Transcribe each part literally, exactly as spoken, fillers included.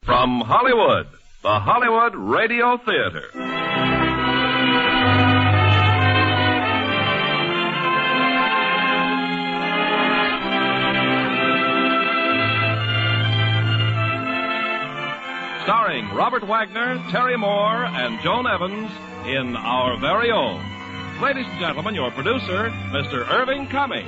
From Hollywood, the Hollywood Radio Theater. Starring Robert Wagner, Terry Moore, and Joan Evans in Our Very Own. Ladies and gentlemen, your producer, Mister Irving Cummings.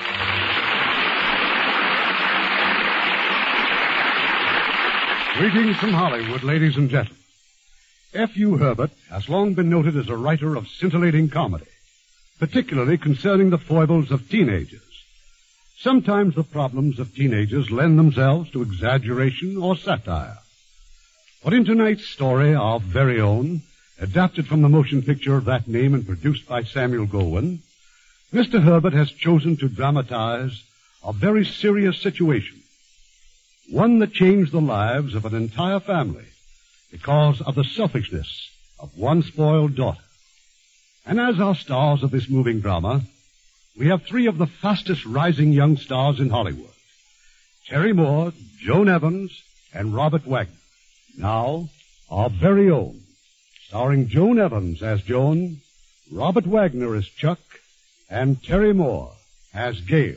Greetings from Hollywood, ladies and gentlemen. F U Herbert has long been noted as a writer of scintillating comedy, particularly concerning the foibles of teenagers. Sometimes the problems of teenagers lend themselves to exaggeration or satire. But in tonight's story, Our Very Own, adapted from the motion picture of that name and produced by Samuel Goldwyn, Mister Herbert has chosen to dramatize a very serious situation. One that changed the lives of an entire family because of the selfishness of one spoiled daughter. And as our stars of this moving drama, we have three of the fastest rising young stars in Hollywood. Terry Moore, Joan Evans, and Robert Wagner. Now, Our Very Own, starring Joan Evans as Joan, Robert Wagner as Chuck, and Terry Moore as Gail.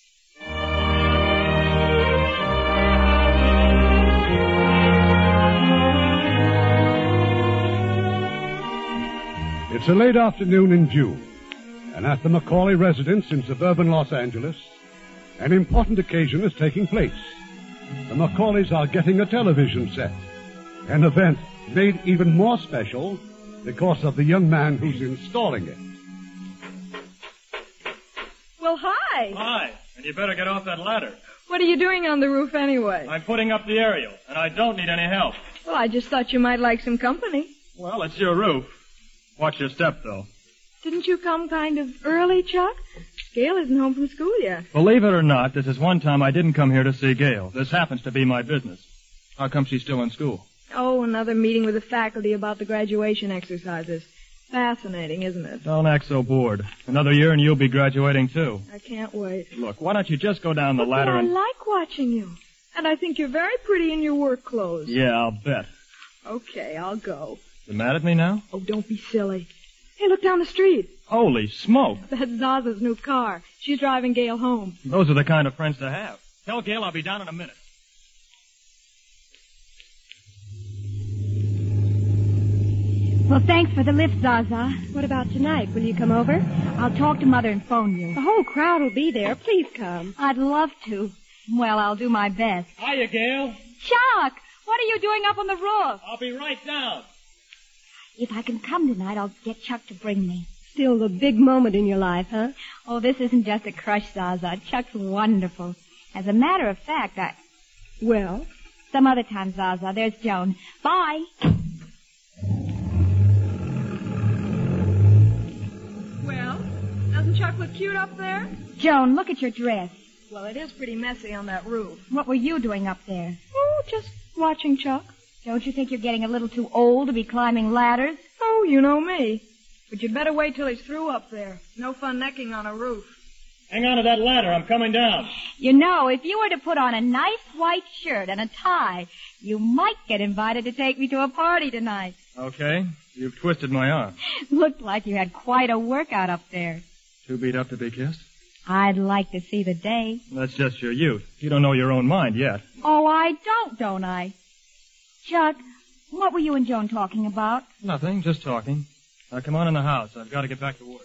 It's a late afternoon in June, and at the Macaulay residence in suburban Los Angeles, an important occasion is taking place. The Macaulays are getting a television set, an event made even more special because of the young man who's installing it. Well, hi. Hi, and you better get off that ladder. What are you doing on the roof anyway? I'm putting up the aerial, and I don't need any help. Well, I just thought you might like some company. Well, it's your roof. Watch your step, though. Didn't you come kind of early, Chuck? Gail isn't home from school yet. Believe it or not, this is one time I didn't come here to see Gail. This happens to be my business. How come she's still in school? Oh, another meeting with the faculty about the graduation exercises. Fascinating, isn't it? Don't act so bored. Another year and you'll be graduating, too. I can't wait. Look, why don't you just go down the but ladder I and... I like watching you. And I think you're very pretty in your work clothes. Yeah, I'll bet. Okay, I'll go. You mad at me now? Oh, don't be silly. Hey, look down the street. Holy smoke. That's Zaza's new car. She's driving Gail home. Those are the kind of friends to have. Tell Gail I'll be down in a minute. Well, thanks for the lift, Zaza. What about tonight? Will you come over? I'll talk to Mother and phone you. The whole crowd will be there. Please come. I'd love to. Well, I'll do my best. Hiya, Gail. Chuck, what are you doing up on the roof? I'll be right down. If I can come tonight, I'll get Chuck to bring me. Still the big moment in your life, huh? Oh, this isn't just a crush, Zaza. Chuck's wonderful. As a matter of fact, I... Well? Some other time, Zaza. There's Joan. Bye. Well, doesn't Chuck look cute up there? Joan, look at your dress. Well, it is pretty messy on that roof. What were you doing up there? Oh, just watching Chuck. Don't you think you're getting a little too old to be climbing ladders? Oh, you know me. But you'd better wait till he's through up there. No fun necking on a roof. Hang on to that ladder. I'm coming down. You know, if you were to put on a nice white shirt and a tie, you might get invited to take me to a party tonight. Okay. You've twisted my arm. Looked like you had quite a workout up there. Too beat up to be kissed? I'd like to see the day. That's just your youth. You don't know your own mind yet. Oh, I don't, don't I? Chuck, what were you and Joan talking about? Nothing, just talking. Now come on in the house. I've got to get back to work.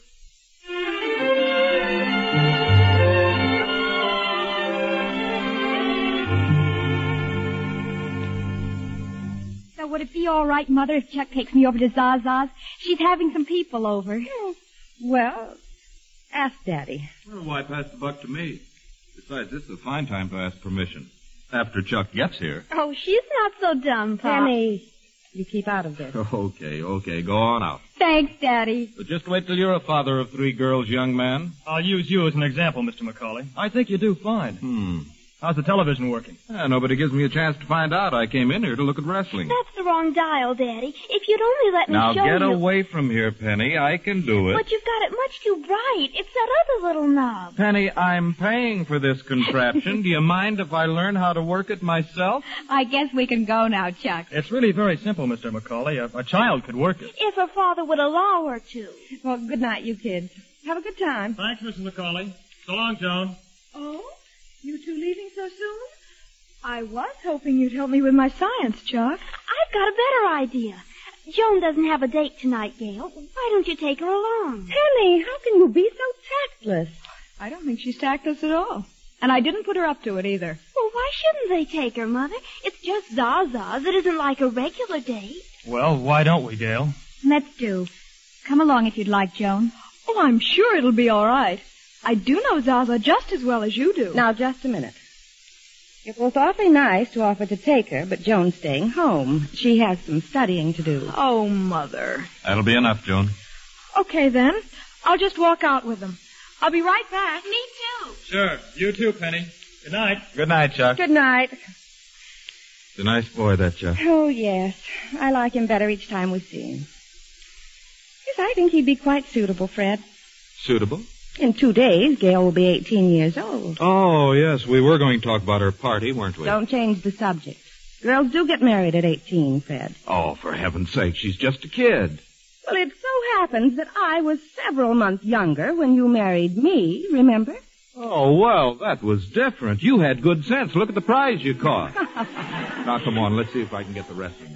So would it be all right, Mother, if Chuck takes me over to Zaza's? She's having some people over. Well, ask Daddy. Well, why pass the buck to me? Besides, this is a fine time to ask permission. After Chuck gets here. Oh, she's not so dumb, Pop. Penny, you keep out of this. Okay, okay, go on out. Thanks, Daddy. But just wait till you're a father of three girls, young man. I'll use you as an example, Mister Macaulay. I think you do fine. Hmm. How's the television working? Yeah, nobody gives me a chance to find out. I came in here to look at wrestling. That's the wrong dial, Daddy. If you'd only let me Now show get you... away from here, Penny. I can do it. But you've got it much too bright. It's that other little knob. Penny, I'm paying for this contraption. Do you mind if I learn how to work it myself? I guess we can go now, Chuck. It's really very simple, Mister McCauley. A, a child could work it. If her father would allow her to. Well, good night, you kids. Have a good time. Thanks, Mister McCauley. So long, Joan. Oh? You two leaving so soon? I was hoping you'd help me with my science, Chuck. I've got a better idea. Joan doesn't have a date tonight, Gail. Why don't you take her along? Penny, how can you be so tactless? I don't think she's tactless at all. And I didn't put her up to it either. Well, why shouldn't they take her, Mother? It's just Zaza's. It isn't like a regular date. Well, why don't we, Gail? Let's do. Come along if you'd like, Joan. Oh, I'm sure it'll be all right. I do know Zaza just as well as you do. Now, just a minute. It was awfully nice to offer to take her, but Joan's staying home. She has some studying to do. Oh, Mother. That'll be enough, Joan. Okay, then. I'll just walk out with them. I'll be right back. Me too. Sure. You too, Penny. Good night. Good night, Chuck. Good night. It's a nice boy, that Chuck. Oh, yes. I like him better each time we see him. Yes, I think he'd be quite suitable, Fred. Suitable? In two days, Gail will be eighteen years old. Oh, yes. We were going to talk about her party, weren't we? Don't change the subject. Girls do get married at eighteen, Fred. Oh, for heaven's sake, she's just a kid. Well, it so happens that I was several months younger when you married me, remember? Oh, well, that was different. You had good sense. Look at the prize you caught. Now, come on. Let's see if I can get the rest of them.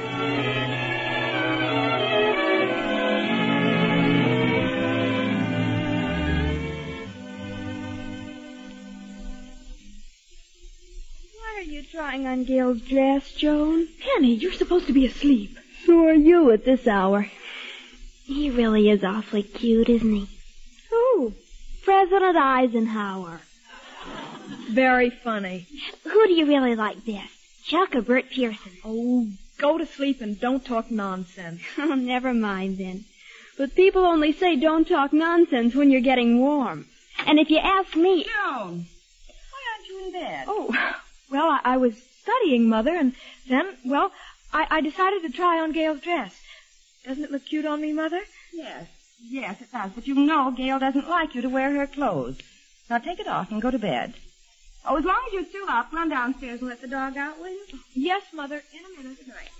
Why are you trying on Gail's dress, Joan? Penny, you're supposed to be asleep. So are you at this hour. He really is awfully cute, isn't he? Who? President Eisenhower. Very funny. Who do you really like best, Chuck or Bert Pearson? Oh, go to sleep and don't talk nonsense. Oh, never mind then. But people only say don't talk nonsense when you're getting warm. And if you ask me... Joan, why aren't you in bed? Oh, well, I, I was studying, Mother, and then, well, I, I decided to try on Gail's dress. Doesn't it look cute on me, Mother? Yes, yes, it does. But you know Gail doesn't like you to wear her clothes. Now take it off and go to bed. Oh, as long as you're still up, run downstairs and let the dog out, will you? Yes, Mother. In a minute. Good night.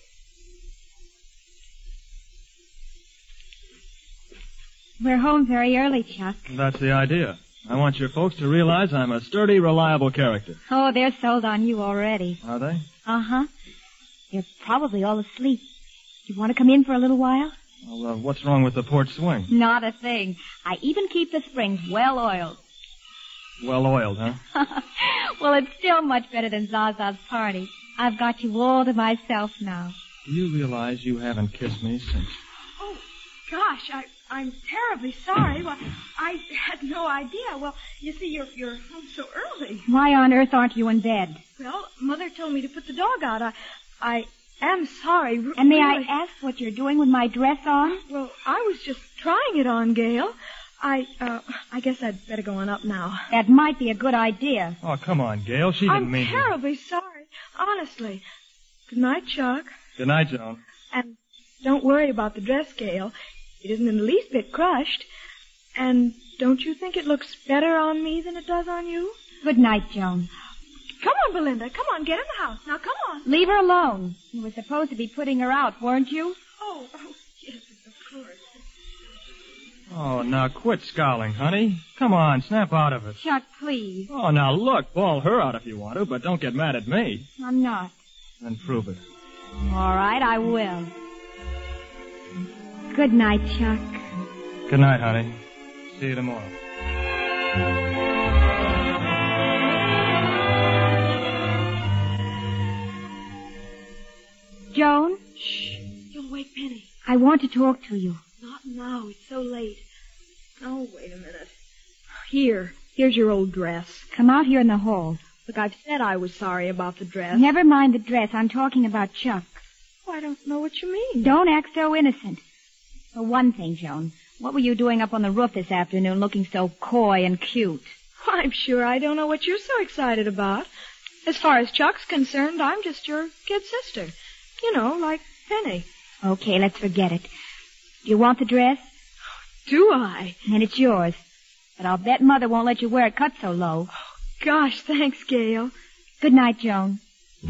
We're home very early, Chuck. That's the idea. I want your folks to realize I'm a sturdy, reliable character. Oh, they're sold on you already. Are they? Uh-huh. They're probably all asleep. You want to come in for a little while? Well, uh, what's wrong with the porch swing? Not a thing. I even keep the springs well oiled. Well oiled, huh? Well, it's still much better than Zaza's party. I've got you all to myself now. Do you realize you haven't kissed me since... Oh, gosh, I, I'm terribly sorry. Well, I had no idea. Well, you see, you're, you're home so early. Why on earth aren't you in bed? Well, Mother told me to put the dog out. I, I am sorry. And may really. I ask what you're doing with my dress on? Well, I was just trying it on, Gail. I, uh, I guess I'd better go on up now. That might be a good idea. Oh, come on, Gail. She didn't I'm mean to... terribly sorry. Honestly. Good night, Chuck. Good night, Joan. And don't worry about the dress, Gail. It isn't in the least bit crushed. And don't you think it looks better on me than it does on you? Good night, Joan. Come on, Belinda. Come on, get in the house. Now, come on. Leave her alone. You were supposed to be putting her out, weren't you? Oh, oh, yes, of course. Oh, now quit scowling, honey. Come on, snap out of it. Chuck, please. Oh, now look, bawl her out if you want to, but don't get mad at me. I'm not. Then prove it. All right, I will. Good night, Chuck. Good night, honey. See you tomorrow. Joan? Shh. Don't wake Penny. I want to talk to you. Not now. It's so late. Oh, wait a minute. Here. Here's your old dress. Come out here in the hall. Look, I've said I was sorry about the dress. Never mind the dress. I'm talking about Chuck. Oh, I don't know what you mean. Don't act so innocent. For one thing, Joan, what were you doing up on the roof this afternoon looking so coy and cute? I'm sure I don't know what you're so excited about. As far as Chuck's concerned, I'm just your kid sister. You know, like Penny. Okay, let's forget it. Do you want the dress? Do I? And it's yours. But I'll bet Mother won't let you wear it cut so low. Gosh, thanks, Gail. Good night, Joan.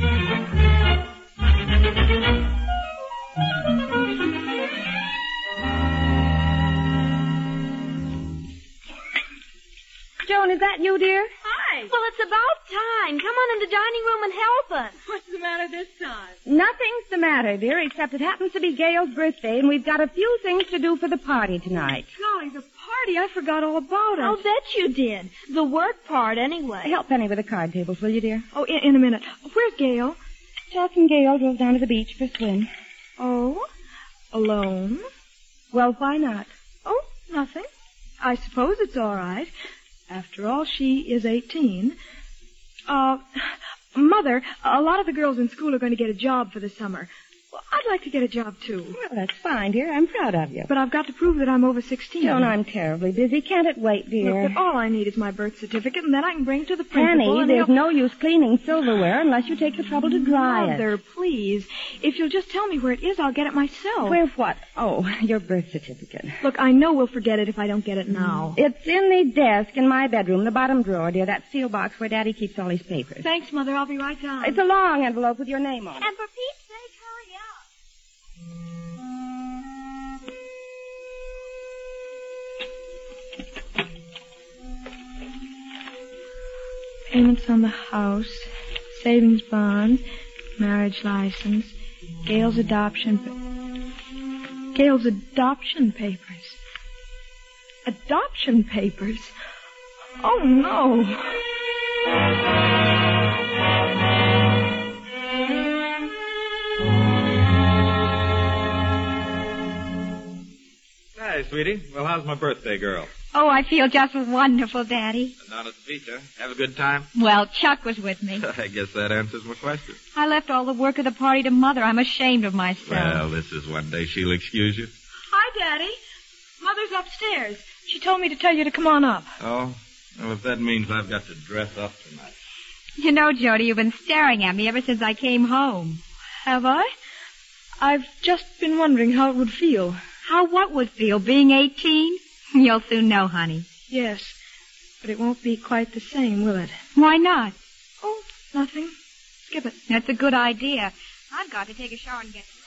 Joan, is that you, dear? Hi. Well, it's about time. Come on in the dining room and help us. What's the matter this time? Nothing's the matter, dear, except it happens to be Gail's birthday, and we've got a few things to do for the party tonight. Golly, the party. I forgot all about it. I'll bet you did. The work part, anyway. Help Penny with the card tables, will you, dear? Oh, in, in a minute. Where's Gail? Chuck and Gail drove down to the beach for a swim. Oh? Alone? Well, why not? Oh, nothing. I suppose it's all right. After all, she is eighteen. Uh, Mother, a lot of the girls in school are going to get a job for the summer. Well, I'd like to get a job, too. Well, that's fine, dear. I'm proud of you. But I've got to prove that I'm over sixteen. Joan, I'm terribly busy. Can't it wait, dear? Look, but all I need is my birth certificate, and then I can bring it to the principal. Penny, and there's he'll... no use cleaning silverware unless you take the trouble to dry it. Mother, please. If you'll just tell me where it is, I'll get it myself. Where what? Oh, your birth certificate. Look, I know we'll forget it if I don't get it now. It's in the desk in my bedroom, the bottom drawer, dear, that seal box where Daddy keeps all his papers. Thanks, Mother. I'll be right down. It's a long envelope with your name on it. And for Pete's sake, hurry up. Payments on the house, savings bonds, marriage license, Gail's adoption... Pa- Gail's adoption papers. Adoption papers? Oh, no. Hi, sweetie. Well, how's my birthday girl? Oh, I feel just wonderful, Daddy. Down at the beach, huh? Have a good time? Well, Chuck was with me. I guess that answers my question. I left all the work of the party to Mother. I'm ashamed of myself. Well, this is one day she'll excuse you. Hi, Daddy. Mother's upstairs. She told me to tell you to come on up. Oh? Well, if that means I've got to dress up tonight. You know, Jody, you've been staring at me ever since I came home. Have I? I've just been wondering how it would feel. How what would feel, being eighteen? You'll soon know, honey. Yes, but it won't be quite the same, will it? Why not? Oh, nothing. Skip it. That's a good idea. I've got to take a shower and get dressed.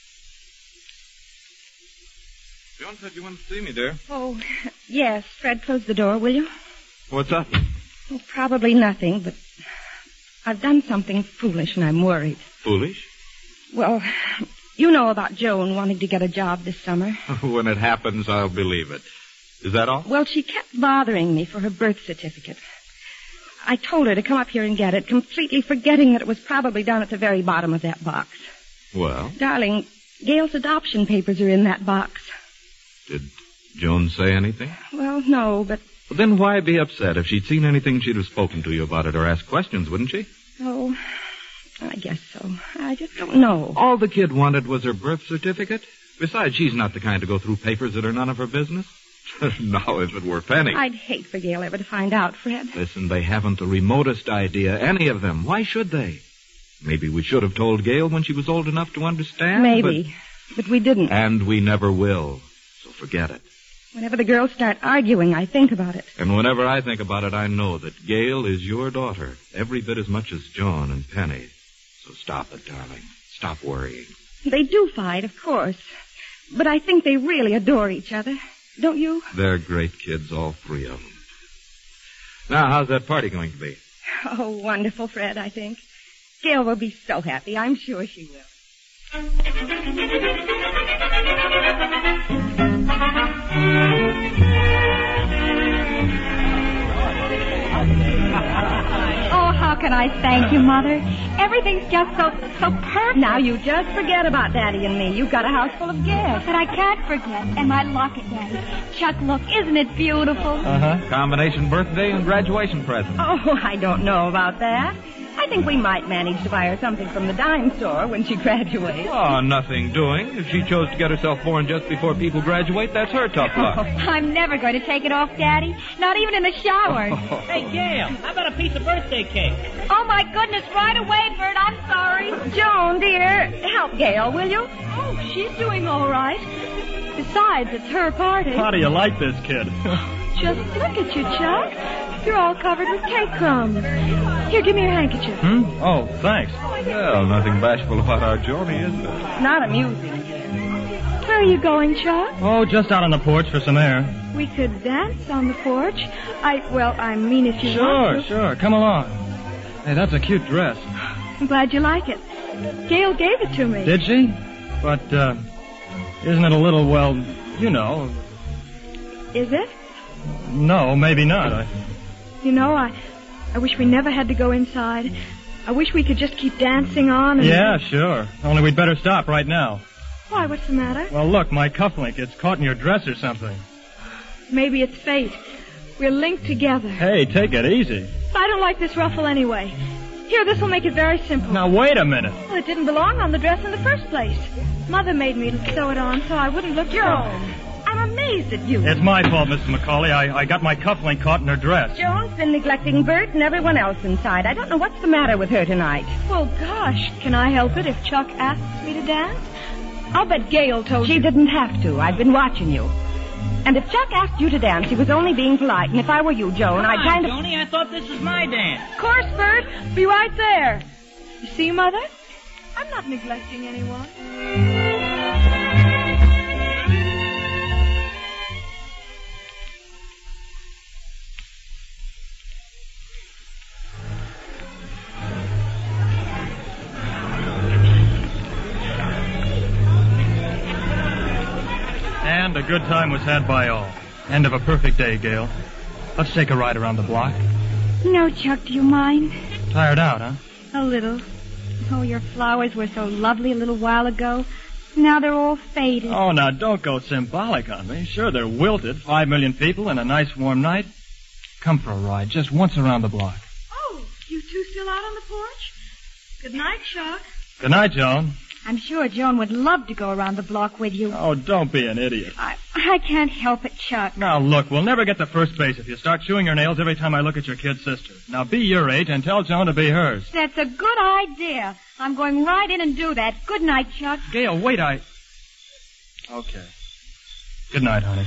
Joan said you wanted to see me, dear. Oh, yes. Fred, close the door, will you? What's up? Oh, probably nothing, but I've done something foolish and I'm worried. Foolish? Well, you know about Joan wanting to get a job this summer. When it happens, I'll believe it. Is that all? Well, she kept bothering me for her birth certificate. I told her to come up here and get it, completely forgetting that it was probably down at the very bottom of that box. Well? Darling, Gail's adoption papers are in that box. Did Joan say anything? Well, no, but... Well, then why be upset? If she'd seen anything, she'd have spoken to you about it or asked questions, wouldn't she? Oh, I guess so. I just don't know. All the kid wanted was her birth certificate. Besides, she's not the kind to go through papers that are none of her business. Now, if it were Penny... I'd hate for Gail ever to find out, Fred. Listen, they haven't the remotest idea, any of them. Why should they? Maybe we should have told Gail when she was old enough to understand. Maybe, but, but we didn't. And we never will. So forget it. Whenever the girls start arguing, I think about it. And whenever I think about it, I know that Gail is your daughter, every bit as much as John and Penny. So stop it, darling. Stop worrying. They do fight, of course. But I think they really adore each other. Don't you? They're great kids, all three of them. Now, how's that party going to be? Oh, wonderful, Fred, I think. Gail will be so happy. I'm sure she will. Oh, how can I thank you, Mother? Everything's just so, so perfect. Now, you just forget about Daddy and me. You've got a house full of gifts. But I can't forget. And my locket, Daddy. Chuck, look, isn't it beautiful? Uh-huh. Combination birthday and graduation present. Oh, I don't know about that. I think we might manage to buy her something from the dime store when she graduates. Oh, nothing doing. If she chose to get herself born just before people graduate, that's her tough luck. I'm never going to take it off, Daddy. Not even in the shower. Hey, Gail, how about a piece of birthday cake? Oh, my goodness, right away, Bert. I'm sorry. Joan, dear, help Gail, will you? Oh, she's doing all right. Besides, it's her party. How do you like this kid? Just look at you, Chuck. You're all covered with cake crumbs. Here, give me your handkerchief. Hmm? Oh, thanks. Well, nothing bashful about our Joni, is there? Not amusing. Where are you going, Chuck? Oh, just out on the porch for some air. We could dance on the porch. I, well, I mean if you Sure, want to. sure. Come along. Hey, that's a cute dress. I'm glad you like it. Gail gave it to me. Did she? But, uh, isn't it a little, well, you know... Is it? No, maybe not. I... You know, I, I wish we never had to go inside. I wish we could just keep dancing on and... Yeah, sure. Only we'd better stop right now. Why, what's the matter? Well, look, my cufflink gets caught in your dress or something. Maybe it's fate. We're linked together. Hey, take it easy. I don't like this ruffle anyway. Here, this will make it very simple. Now, wait a minute. Well, it didn't belong on the dress in the first place. Mother made me sew it on so I wouldn't look Joan, I'm amazed at you. It's my fault, Missus McCauley. I, I got my cufflink caught in her dress. Joan's been neglecting Bert and everyone else inside. I don't know what's the matter with her tonight. Well, gosh, can I help it if Chuck asks me to dance? I'll bet Gail told She you. didn't have to. I've been watching you. And if Chuck asked you to dance, he was only being polite. And if I were you, Joan, Come I'd on, kind of... Joni, I thought this was my dance. Of course, Bert. Be right there. You see, Mother? I'm not neglecting anyone. And a good time was had by all. End of a perfect day, Gail. Let's take a ride around the block. No, Chuck, do you mind? Tired out, huh? A little. Oh, your flowers were so lovely a little while ago. Now they're all faded. Oh, now, don't go symbolic on me. Sure, they're wilted. Five million people and a nice warm night. Come for a ride, just once around the block. Oh, you two still out on the porch? Good night, Chuck. Good night, Joan. I'm sure Joan would love to go around the block with you. Oh, don't be an idiot. I, I can't help it, Chuck. Now, look, we'll never get to first base if you start chewing your nails every time I look at your kid sister. Now, be your age and tell Joan to be hers. That's a good idea. I'm going right in and do that. Good night, Chuck. Gail, wait, I... Okay. Good night, honey.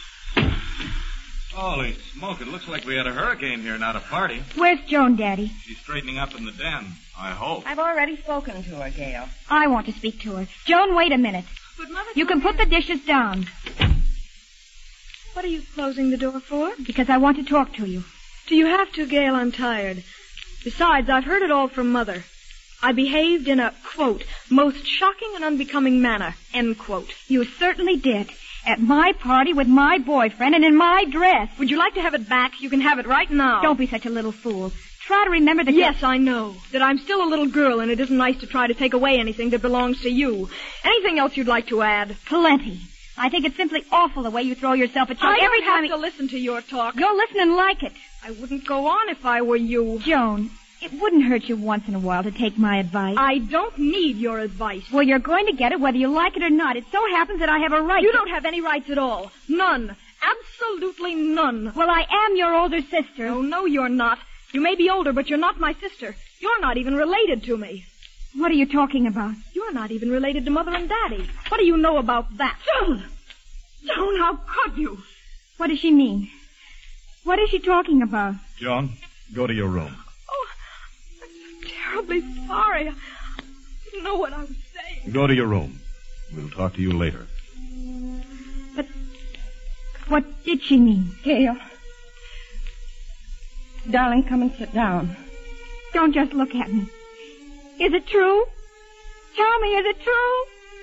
Holy smoke, it looks like we had a hurricane here, not a party. Where's Joan, Daddy? She's straightening up in the den, I hope. I've already spoken to her, Gail. I want to speak to her. Joan, wait a minute. But Mother... You can put the dishes down. What are you closing the door for? Because I want to talk to you. Do you have to, Gail? I'm tired. Besides, I've heard it all from Mother. I behaved in a, quote, most shocking and unbecoming manner, end quote. You certainly did. At my party with my boyfriend and in my dress. Would you like to have it back? You can have it right now. Don't be such a little fool. Try to remember that... Yes, I know. That I'm still a little girl and it isn't nice to try to take away anything that belongs to you. Anything else you'd like to add? Plenty. I think it's simply awful the way you throw yourself at Chuck I every don't time have he... to listen to your talk. You'll listen and like it. I wouldn't go on if I were you. Joan, it wouldn't hurt you once in a while to take my advice. I don't need your advice. Well, you're going to get it whether you like it or not. It so happens that I have a right You to... don't have any rights at all. None. Absolutely none. Well, I am your older sister. Oh, no, you're not. You may be older, but you're not my sister. You're not even related to me. What are you talking about? You're not even related to Mother and Daddy. What do you know about that? Joan! Joan, how could you? What does she mean? What is she talking about? Joan, go to your room. Oh, I'm so terribly sorry. I didn't know what I was saying. Go to your room. We'll talk to you later. But what did she mean? Gail. Darling, come and sit down. Don't just look at me. Is it true? Tell me, is it true?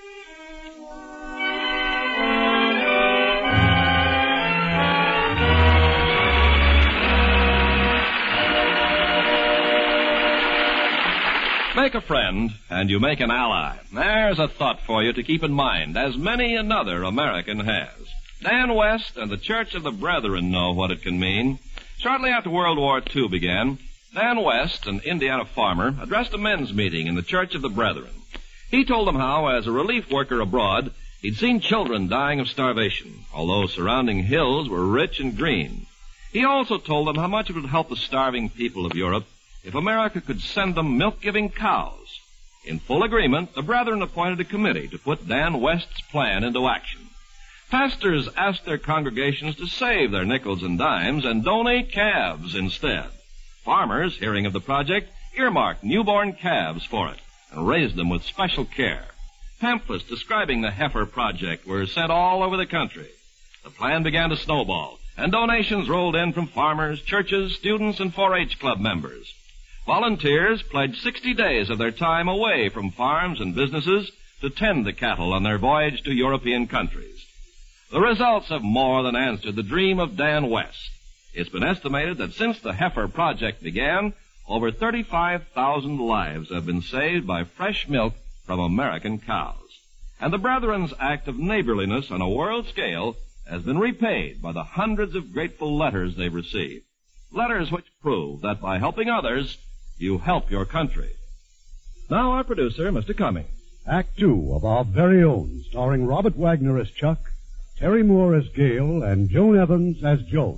Make a friend, and you make an ally. There's a thought for you to keep in mind, as many another American has. Dan West and the Church of the Brethren know what it can mean. Shortly after World War Two began, Dan West, an Indiana farmer, addressed a men's meeting in the Church of the Brethren. He told them how, as a relief worker abroad, he'd seen children dying of starvation, although surrounding hills were rich and green. He also told them how much it would help the starving people of Europe if America could send them milk-giving cows. In full agreement, the Brethren appointed a committee to put Dan West's plan into action. Pastors asked their congregations to save their nickels and dimes and donate calves instead. Farmers, hearing of the project, earmarked newborn calves for it and raised them with special care. Pamphlets describing the heifer project were sent all over the country. The plan began to snowball, and donations rolled in from farmers, churches, students, and four H club members. Volunteers pledged sixty days of their time away from farms and businesses to tend the cattle on their voyage to European countries. The results have more than answered the dream of Dan West. It's been estimated that since the heifer project began, over thirty-five thousand lives have been saved by fresh milk from American cows. And the Brethren's act of neighborliness on a world scale has been repaid by the hundreds of grateful letters they've received. Letters which prove that by helping others, you help your country. Now our producer, Mister Cummings. Act two of our very own, starring Robert Wagner as Chuck, Terry Moore as Gale, and Joan Evans as Joan.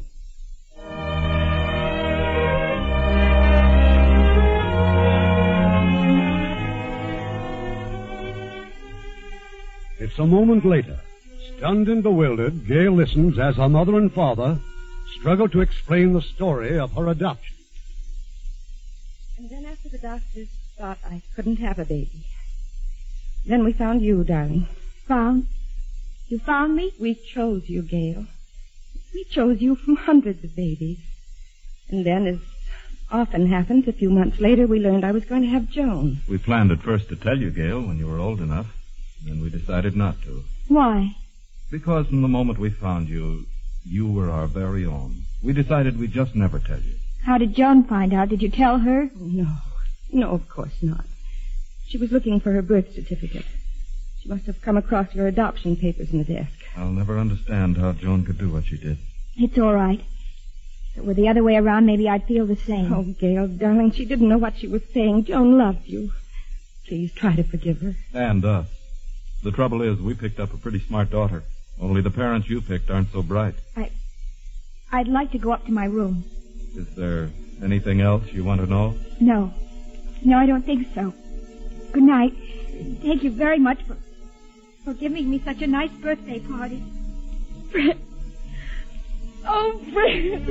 It's a moment later. Stunned and bewildered, Gale listens as her mother and father struggle to explain the story of her adoption. And then after the doctors thought I couldn't have a baby, then we found you, darling. Found? You found me? We chose you, Gale. We chose you from hundreds of babies. And then, as often happens, a few months later, we learned I was going to have Joan. We planned at first to tell you, Gale, when you were old enough. Then we decided not to. Why? Because from the moment we found you, you were our very own. We decided we'd just never tell you. How did Joan find out? Did you tell her? No. No, of course not. She was looking for her birth certificate. She must have come across your adoption papers in the desk. I'll never understand how Joan could do what she did. It's all right. If it were the other way around, maybe I'd feel the same. Oh, Gale, darling, she didn't know what she was saying. Joan loves you. Please try to forgive her. And us. The trouble is, we picked up a pretty smart daughter. Only the parents you picked aren't so bright. I... I'd like to go up to my room. Is there anything else you want to know? No. No, I don't think so. Good night. Thank you very much for... for giving me such a nice birthday party. Fred. Oh, Fred.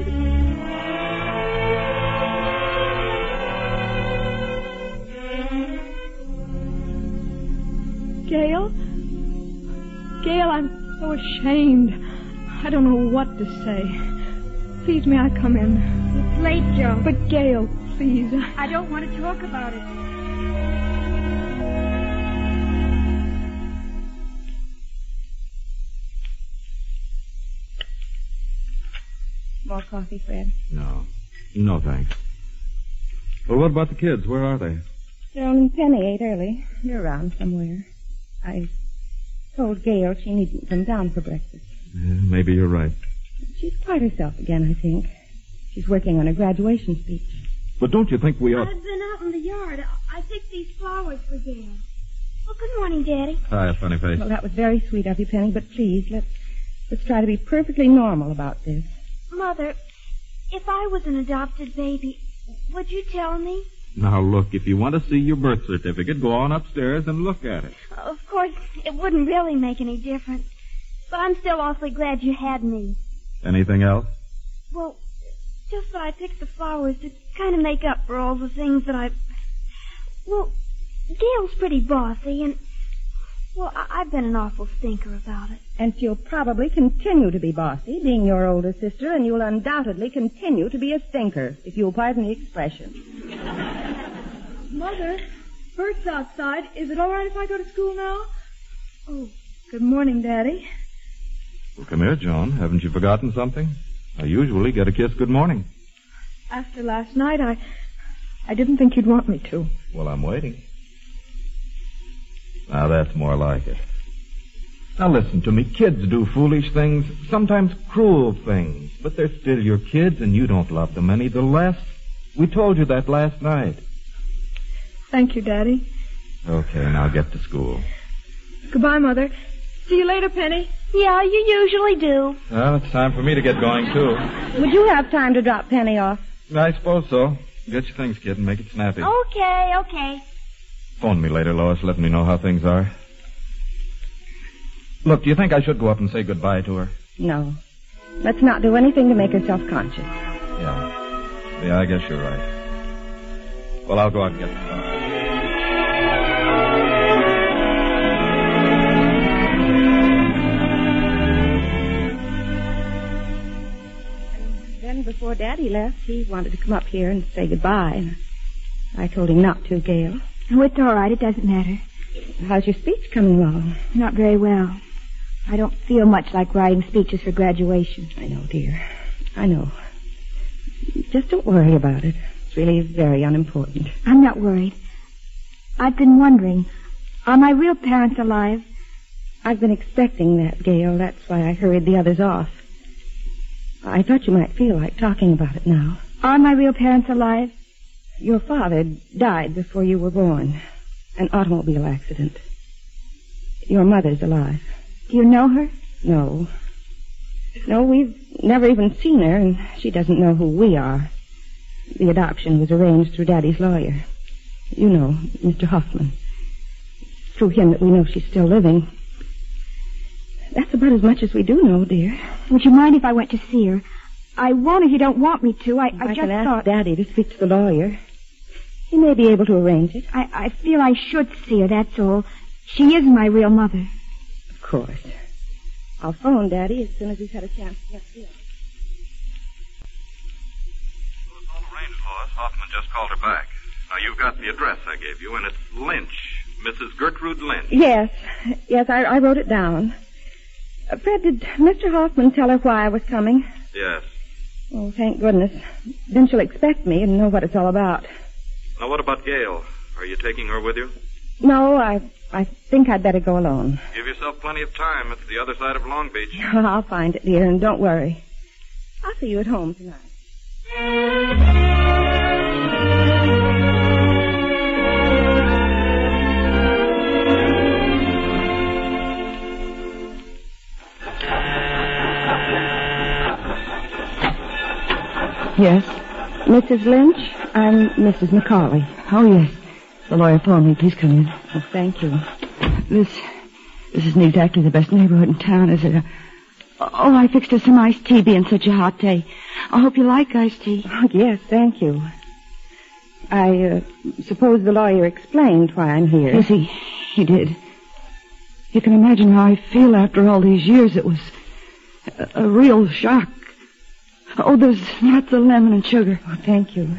Gale? Gale, I'm so ashamed. I don't know what to say. Please, may I come in? It's late, Joe. But, Gale, please. I don't want to talk about it. More coffee, Fred? No. No, thanks. Well, what about the kids? Where are they? Joan and Penny ate early. They're around somewhere. I told Gale she needn't come down for breakfast. Yeah, maybe you're right. She's quite herself again, I think. She's working on her graduation speech. But don't you think we ought... I've been out in the yard. I picked these flowers for Gale. Oh, good morning, Daddy. Hi, funny face. Well, that was very sweet of you, Penny, but please, let's, let's try to be perfectly normal about this. Mother, if I was an adopted baby, would you tell me? Now, look, if you want to see your birth certificate, go on upstairs and look at it. Of course, it wouldn't really make any difference. But I'm still awfully glad you had me. Anything else? Well, just that I picked the flowers to kind of make up for all the things that I... Well, Gale's pretty bossy, and... Well, I- I've been an awful stinker about it. And she'll probably continue to be bossy, being your older sister, and you'll undoubtedly continue to be a stinker, if you'll pardon the expression. Mother, Bert's outside. Is it all right if I go to school now? Oh, good morning, Daddy. Well, come here, Joan. Haven't you forgotten something? I usually get a kiss good morning. After last night, I... I didn't think you'd want me to. Well, I'm waiting. Now, that's more like it. Now, listen to me. Kids do foolish things, sometimes cruel things, but they're still your kids, and you don't love them any the less. We told you that last night. Thank you, Daddy. Okay, now get to school. Goodbye, Mother. See you later, Penny. Yeah, you usually do. Well, it's time for me to get going, too. Would you have time to drop Penny off? I suppose so. Get your things, kid, and make it snappy. Okay, okay. Phone me later, Lois. Let me know how things are. Look, do you think I should go up and say goodbye to her? No. Let's not do anything to make her self-conscious. Yeah. Yeah, I guess you're right. Well, I'll go out and get the car. Then before Daddy left, he wanted to come up here and say goodbye. And I told him not to, Gail. Oh, it's all right. It doesn't matter. How's your speech coming along? Not very well. I don't feel much like writing speeches for graduation. I know, dear. I know. Just don't worry about it. It's really very unimportant. I'm not worried. I've been wondering, are my real parents alive? I've been expecting that, Gail. That's why I hurried the others off. I thought you might feel like talking about it now. Are my real parents alive? Your father died before you were born. An automobile accident. Your mother's alive. Do you know her? No. No, we've never even seen her, and she doesn't know who we are. The adoption was arranged through Daddy's lawyer. You know, Mister Hoffman. It's through him that we know she's still living. That's about as much as we do know, dear. Would you mind if I went to see her? I won't if you don't want me to. I, I, I just can ask thought... Daddy to speak to the lawyer. He may be able to arrange it. I, I feel I should see her, that's all. She is my real mother. Of course. I'll phone Daddy as soon as he's had a chance to get here. Well, it's all arranged, Lois. Hoffman just called her back. Now, you've got the address I gave you, and it's Lynch. Missus Gertrude Lynch. Yes. Yes, I, I wrote it down. Uh, Fred, did Mister Hoffman tell her why I was coming? Yes. Oh, thank goodness. Then she'll expect me and know what it's all about. Now, what about Gail? Are you taking her with you? No, I I think I'd better go alone. Give yourself plenty of time. It's the other side of Long Beach. I'll find it, dear, and don't worry. I'll see you at home tonight. Yes? Missus Lynch? I'm Missus McCauley. Oh, yes. The lawyer phoned me. Please come in. Oh, thank you. This this isn't exactly the best neighborhood in town, is it? Uh, oh, I fixed us some iced tea being such a hot day. I hope you like iced tea. Oh, yes, thank you. I uh, suppose the lawyer explained why I'm here. Yes, he, he did. You can imagine how I feel after all these years. It was a, a real shock. Oh, there's lots of lemon and sugar. Oh, thank you.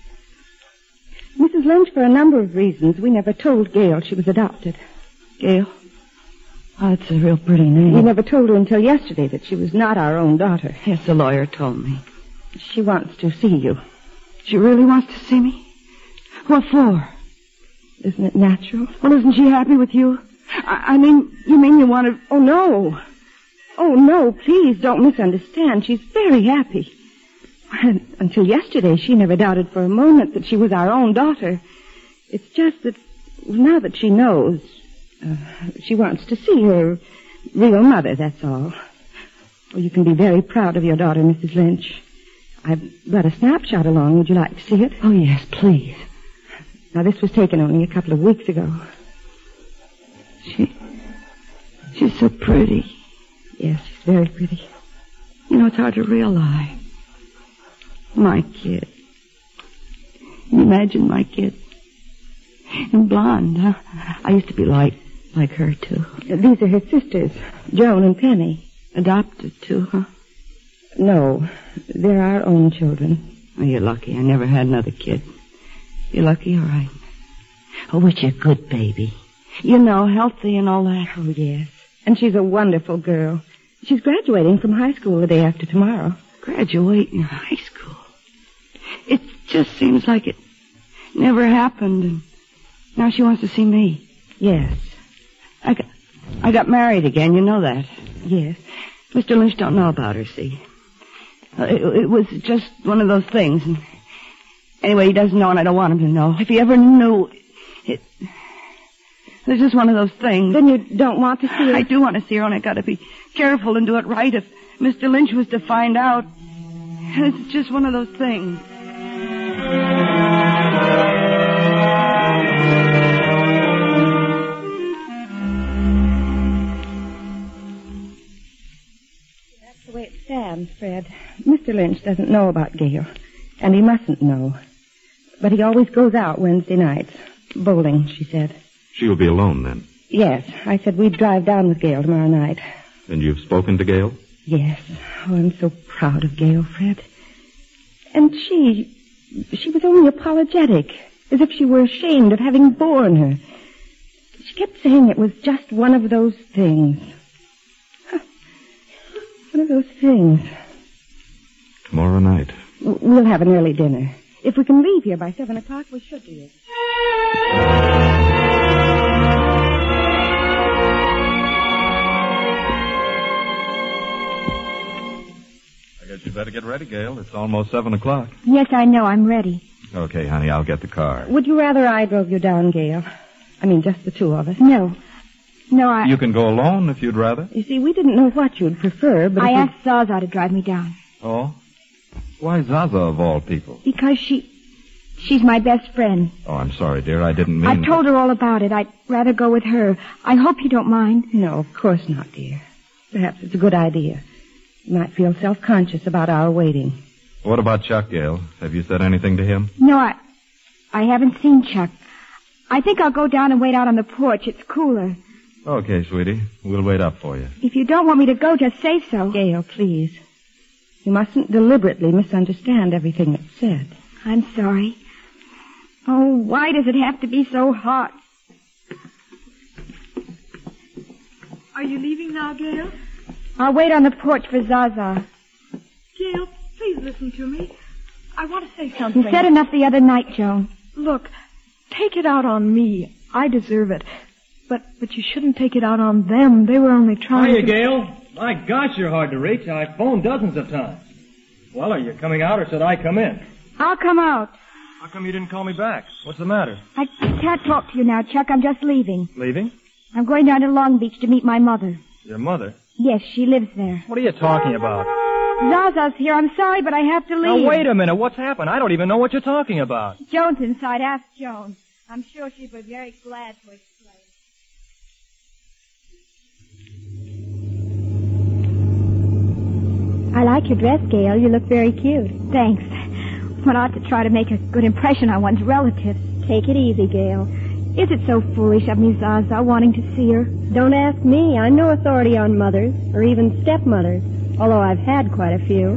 Missus Lynch, for a number of reasons, we never told Gail she was adopted. Gail? Oh, that's a real pretty name. We never told her until yesterday that she was not our own daughter. Yes, the lawyer told me. She wants to see you. She really wants to see me? What for? Isn't it natural? Well, isn't she happy with you? I, I mean, you mean you want to... Oh, no. Oh, no, please don't misunderstand. She's very happy. Until yesterday, she never doubted for a moment that she was our own daughter. It's just that now that she knows, uh, she wants to see her real mother, that's all. Well, you can be very proud of your daughter, Missus Lynch. I've brought a snapshot along. Would you like to see it? Oh, yes, please. Now, this was taken only a couple of weeks ago. She... She's so pretty. Yes, she's very pretty. You know, it's hard to realize. My kid. Imagine my kid. And blonde, huh? I used to be like, like her, too. These are her sisters, Joan and Penny. Adopted, too, huh? No, they're our own children. Oh, you're lucky. I never had another kid. You're lucky, all right. Oh, but you're a good baby. You know, healthy and all that. Oh, yes. And she's a wonderful girl. She's graduating from high school the day after tomorrow. Graduating high school? It just seems like it never happened, and now she wants to see me. Yes. I got, I got married again, you know that. Yes. Mister Lynch don't know about her, see. Uh, it, it was just one of those things, and Anyway, he doesn't know, and I don't want him to know. If he ever knew... It... It's just one of those things. Then you don't want to see her? I do want to see her, and I got to be careful and do it right if Mister Lynch was to find out. It's just one of those things. That's the way it stands, Fred. Mister Lynch doesn't know about Gail, and he mustn't know. But he always goes out Wednesday nights. Bowling, she said. She'll be alone then? Yes. I said we'd drive down with Gail tomorrow night. And you've spoken to Gail? Yes. Oh, I'm so proud of Gail, Fred. And she... she was only apologetic, as if she were ashamed of having borne her. She kept saying it was just one of those things. Huh. One of those things. Tomorrow night. We'll have an early dinner. If we can leave here by seven o'clock, we should do it. I guess you better get ready, Gail. It's almost seven o'clock. Yes, I know. I'm ready. Okay, honey, I'll get the car. Would you rather I drove you down, Gail? I mean, just the two of us. No. No, I... You can go alone if you'd rather. You see, we didn't know what you'd prefer, but... I if asked Zaza to drive me down. Oh? Why Zaza, of all people? Because she... she's my best friend. Oh, I'm sorry, dear. I didn't mean... I've told her all about it. I'd rather go with her. I hope you don't mind. No, of course not, dear. Perhaps it's a good idea. You might feel self-conscious about our waiting. What about Chuck, Gail? Have you said anything to him? No, I... I haven't seen Chuck. I think I'll go down and wait out on the porch. It's cooler. Okay, sweetie. We'll wait up for you. If you don't want me to go, just say so. Gail, please. You mustn't deliberately misunderstand everything that's said. I'm sorry. Oh, why does it have to be so hot? Are you leaving now, Gail? I'll wait on the porch for Zaza. Gail, please listen to me. I want to say something. You said enough the other night, Joan. Look, take it out on me. I deserve it. But but you shouldn't take it out on them. They were only trying Hiya, to... Gail. My gosh, you're hard to reach. I phoned dozens of times. Well, are you coming out or should I come in? I'll come out. How come you didn't call me back? What's the matter? I can't talk to you now, Chuck. I'm just leaving. Leaving? I'm going down to Long Beach to meet my mother. Your mother? Yes, she lives there. What are you talking about? Zaza's here. I'm sorry, but I have to leave. Now, wait a minute. What's happened? I don't even know what you're talking about. Joan's inside. Ask Joan. I'm sure she'd be very glad to explain. I like your dress, Gail. You look very cute. Thanks. One ought to try to make a good impression on one's relatives. Take it easy, Gail. Is it so foolish of me, Zaza, wanting to see her? Don't ask me. I'm no authority on mothers, or even stepmothers, although I've had quite a few.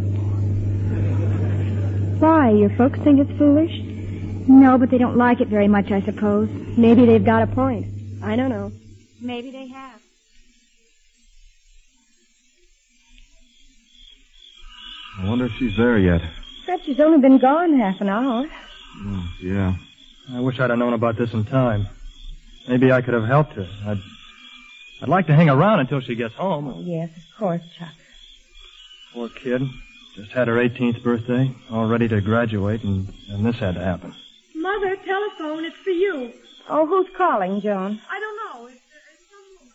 Why? Your folks think it's foolish? No, but they don't like it very much, I suppose. Maybe they've got a point. I don't know. Maybe they have. I wonder if she's there yet. But she's only been gone half an hour. Oh, yeah. I wish I'd have known about this in time. Maybe I could have helped her. I'd, I'd like to hang around until she gets home. Oh, yes, of course, Chuck. Poor kid. Just had her eighteenth birthday, all ready to graduate, and, and this had to happen. Mother, telephone. It's for you. Oh, who's calling, Joan? I don't know. It's, it's some woman.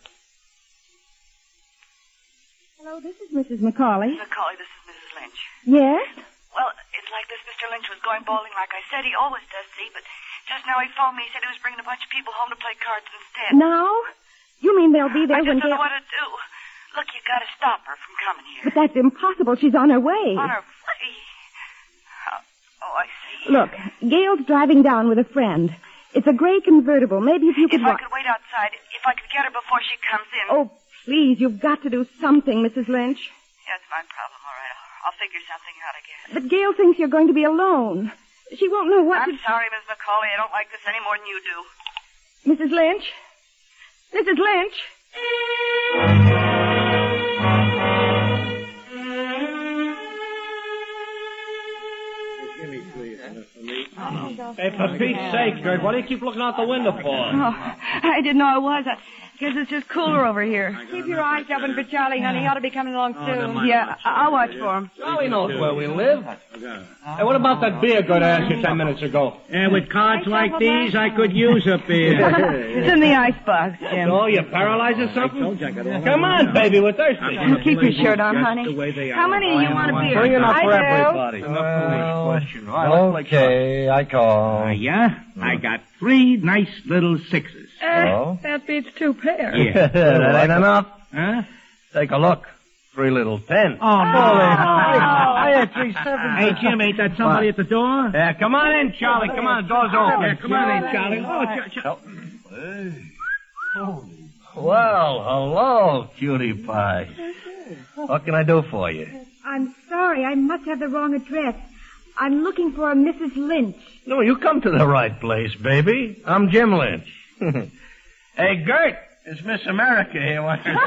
Hello, this is Missus McCauley. McCauley, this is Missus Lynch. Yes? Well, it's like this. Mister Lynch was going bowling like I said. He always does, see, but just now he phoned me. He said he was bringing a bunch of people home to play cards instead. Now? You mean they'll be there I when just don't Gail... know what to do. Look, you got to stop her from coming here. But that's impossible. She's on her way. On her way? Oh, oh, I see. Look, Gail's driving down with a friend. It's a gray convertible. Maybe if you could... If I could wait outside, if I could get her before she comes in. Oh, please, you've got to do something, Missus Lynch. Yeah, it's my problem, all right. I'll, I'll figure something out, I guess. But Gail thinks you're going to be alone. She won't know what I'm to... sorry, Miss McCauley. I don't like this any more than you do. Missus Lynch? Missus Lynch? Hey, for Pete's sake, Gert, why do you keep looking out the window for? Oh, I didn't know I was. I, Guess it's just cooler over here. Keep your eyes open for Charlie, honey. He ought to be coming along soon. Yeah, I- I'll watch for him. Charlie knows where we live. Hey, what about that beer girl I asked you ten minutes ago? And with cards like these, I could use a beer. It's in the icebox, Jim. Oh, you paralyzed or something? Come on, baby, we're thirsty. Keep your shirt on, honey. How many do you want a beer? Bring enough I for do. everybody. Well, okay, I call. Uh, yeah? I got three nice little sixes. Uh, Oh? That beats two pairs. Yeah. That ain't enough. Huh? Take a look. Three little tens. Oh, no. I had three sevens. Hey, Jim, ain't that somebody at the door? Yeah, come on in, Charlie. Come on, the door's open. Yeah, come on in, Charlie. Oh, Ch- Ch- Well, hello, cutie pie. What can I do for you? I'm sorry. I must have the wrong address. I'm looking for a Missus Lynch. No, you come to the right place, baby. I'm Jim Lynch. Hey, Gert, it's Miss America here.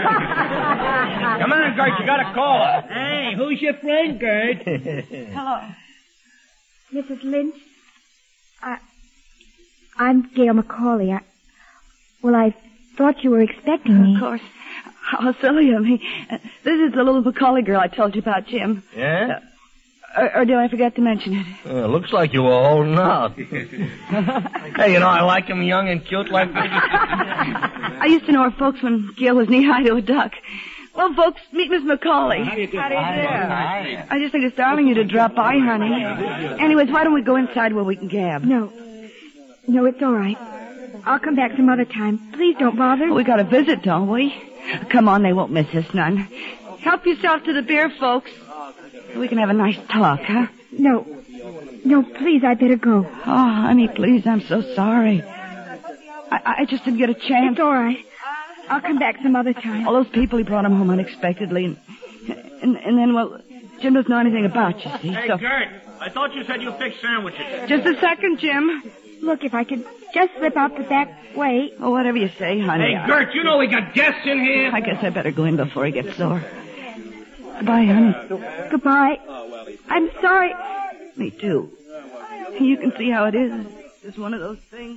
Come on, Gert, you gotta call her. Hey, who's your friend, Gert? Hello. Missus Lynch? I, I'm Gail McCauley. I, well, I thought you were expecting me. Of course. How silly of me. Uh, this is the little Macaulay girl I told you about, Jim. Yeah? Or, or did I forget to mention it? Uh, looks like you were holding out. Hey, you know, I like him young and cute like this. I used to know her folks when Gail was knee-high to a duck. Well, folks, meet Miss Macaulay. How do you do? How do you do? I just think it's darling you to drop by, honey. Anyways, why don't we go inside where we can gab? No. No, it's all right. I'll come back some other time. Please don't bother. We got a visit, don't we? Come on, they won't miss us none. Help yourself to the beer, folks. We can have a nice talk, huh? No. No, please, I better go. Oh, honey, please, I'm so sorry. I, I just didn't get a chance. It's all right. I'll come back some other time. All those people, he brought him home unexpectedly. And, and, and then, well, Jim doesn't know anything about you, see? Hey, so... Gert, I thought you said you fixed sandwiches. Just a second, Jim. Look, if I could just slip out the back way. Oh, whatever you say, honey. Hey, Gert, you know we got guests in here. I guess I better go in before he gets sore. Goodbye, honey. Goodbye. I'm sorry. Me too. You can see how it is. It's just one of those things.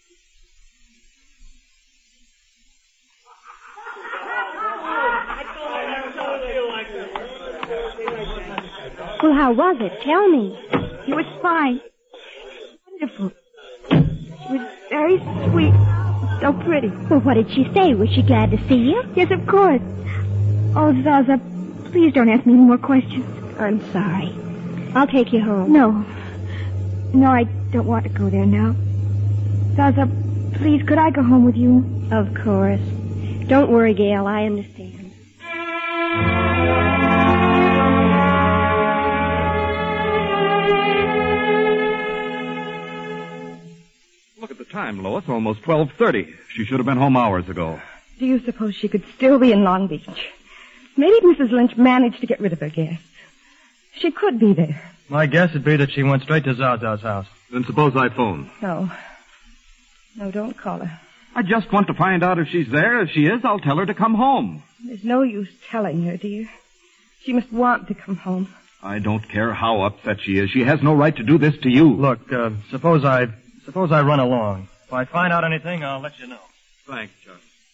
Well, how was it? Tell me. It was fine. Wonderful. She was very sweet. So pretty. Well, what did she say? Was she glad to see you? Yes, of course. Oh, Zaza, please don't ask me any more questions. I'm sorry. I'll take you home. No. No, I don't want to go there now. Zaza, please, could I go home with you? Of course. Don't worry, Gail. I understand. Look at the time, Lois. Almost twelve thirty. She should have been home hours ago. Do you suppose she could still be in Long Beach? Maybe Missus Lynch managed to get rid of her guests. She could be there. My guess would be that she went straight to Zaza's house. Then suppose I phone. No. No, don't call her. I just want to find out if she's there. If she is, I'll tell her to come home. There's no use telling her, dear. She must want to come home. I don't care how upset she is. She has no right to do this to you. Look, uh, suppose I suppose I run along. If I find out anything, I'll let you know. Thanks, Chuck.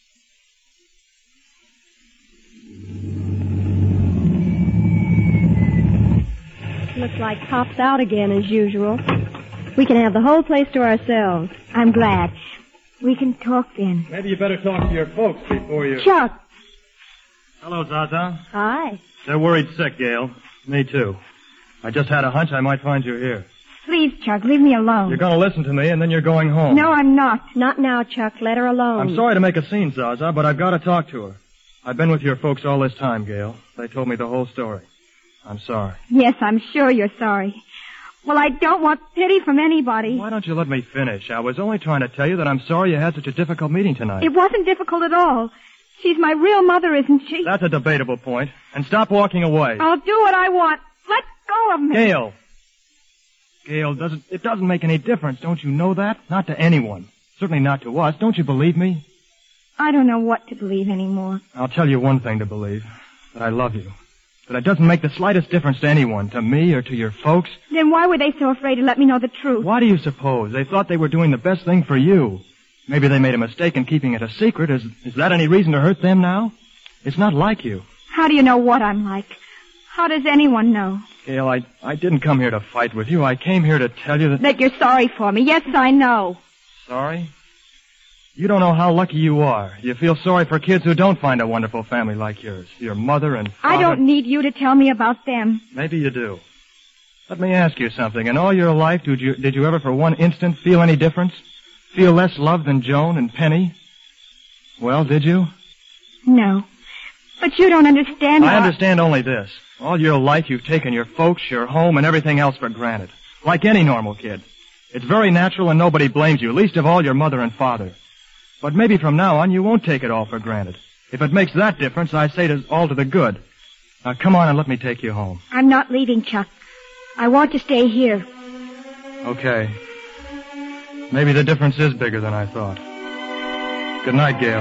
Looks like Pop's out again as usual. We can have the whole place to ourselves. I'm glad. We can talk then. Maybe you better talk to your folks before you... Chuck! Hello, Zaza. Hi. They're worried sick, Gail. Me too. I just had a hunch I might find you here. Please, Chuck, leave me alone. You're going to listen to me, and then you're going home. No, I'm not. Not now, Chuck. Let her alone. I'm sorry to make a scene, Zaza, but I've got to talk to her. I've been with your folks all this time, Gail. They told me the whole story. I'm sorry. Yes, I'm sure you're sorry. Well, I don't want pity from anybody. Why don't you let me finish? I was only trying to tell you that I'm sorry you had such a difficult meeting tonight. It wasn't difficult at all. She's my real mother, isn't she? That's a debatable point. And stop walking away. I'll do what I want. Let go of me. Gail. Gail, doesn't it doesn't make any difference. Don't you know that? Not to anyone. Certainly not to us. Don't you believe me? I don't know what to believe anymore. I'll tell you one thing to believe. That I love you. That it doesn't make the slightest difference to anyone, to me or to your folks. Then why were they so afraid to let me know the truth? Why do you suppose? They thought they were doing the best thing for you. Maybe they made a mistake in keeping it a secret. Is, is that any reason to hurt them now? It's not like you. How do you know what I'm like? How does anyone know? Gail, I, I didn't come here to fight with you. I came here to tell you that... That you're sorry for me. Yes, I know. Sorry? You don't know how lucky you are. You feel sorry for kids who don't find a wonderful family like yours. Your mother and father... I don't need you to tell me about them. Maybe you do. Let me ask you something. In all your life, did you, did you ever for one instant feel any difference? Feel less love than Joan and Penny? Well, did you? No. But you don't understand I how... understand only this. All your life you've taken your folks, your home, and everything else for granted. Like any normal kid. It's very natural and nobody blames you, least of all your mother and father. But maybe from now on you won't take it all for granted. If it makes that difference, I say it's all to the good. Now come on and let me take you home. I'm not leaving, Chuck. I want to stay here. Okay. Maybe the difference is bigger than I thought. Good night, Gail.